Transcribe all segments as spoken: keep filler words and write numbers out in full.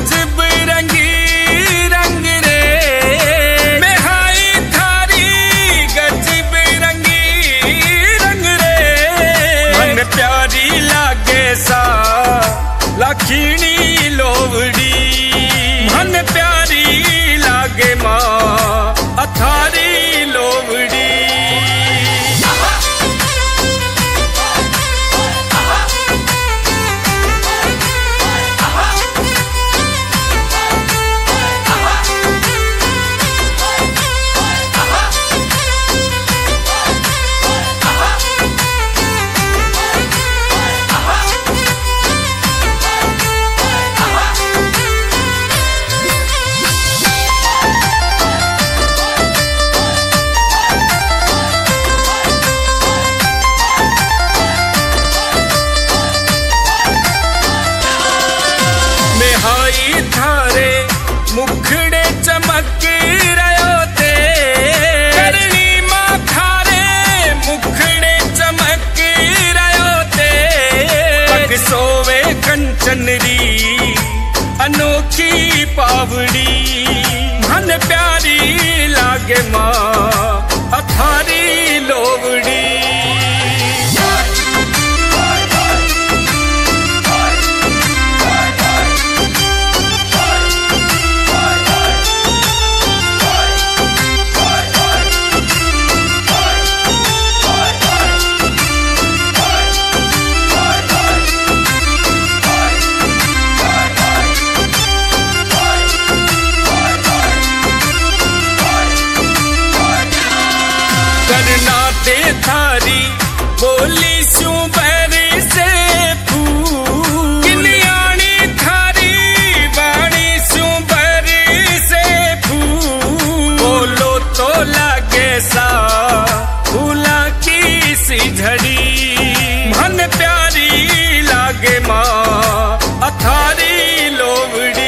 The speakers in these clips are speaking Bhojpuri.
गजब रंगी रंग रे मेहाई थारी गजब रंगी रंग रे मन प्यारी लागे सा लाखीनी लोवड़ी मन प्यारी लागे माँ अथारी लोवड़ी थारे मुखड़े चमक रयो ते करनी मां थारे मुखड़े चमक रयो ते पग सोवे कंचनरी अनोखी पावड़ी मन प्यारी लागे मां अथारी लोवड़ी करना ते थारी बोली सू बैर से फूल किलियानी थारी वाणी सू बैर से फूल बोलो तो लागे सा फूला की सी झड़ी मन प्यारी लागे माँ अथारी लोवड़ी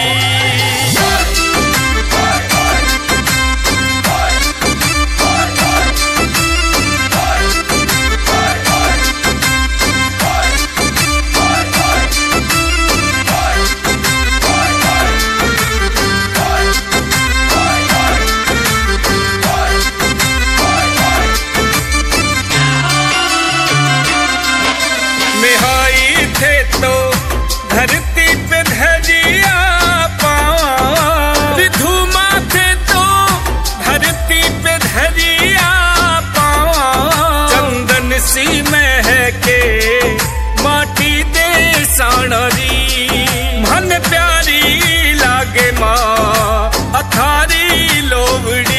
मेहाई थे तो धरती पे धजिया पाँव विधुमा थे तो धरती पे धजिया पाँव चंदन सी महके माटी दे साणरी मन प्यारी लागे माँ अथारी लोवड़ी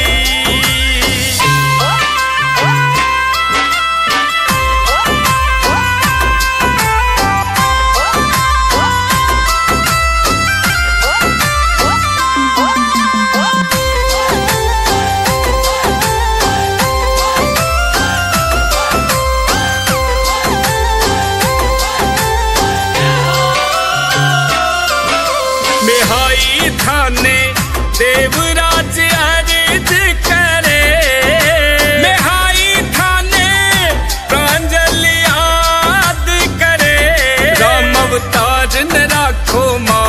मेहाई थाने देवराज अर्ज करे मेहाई थाने प्रांजल याद करे राम अवतार न राखो माँ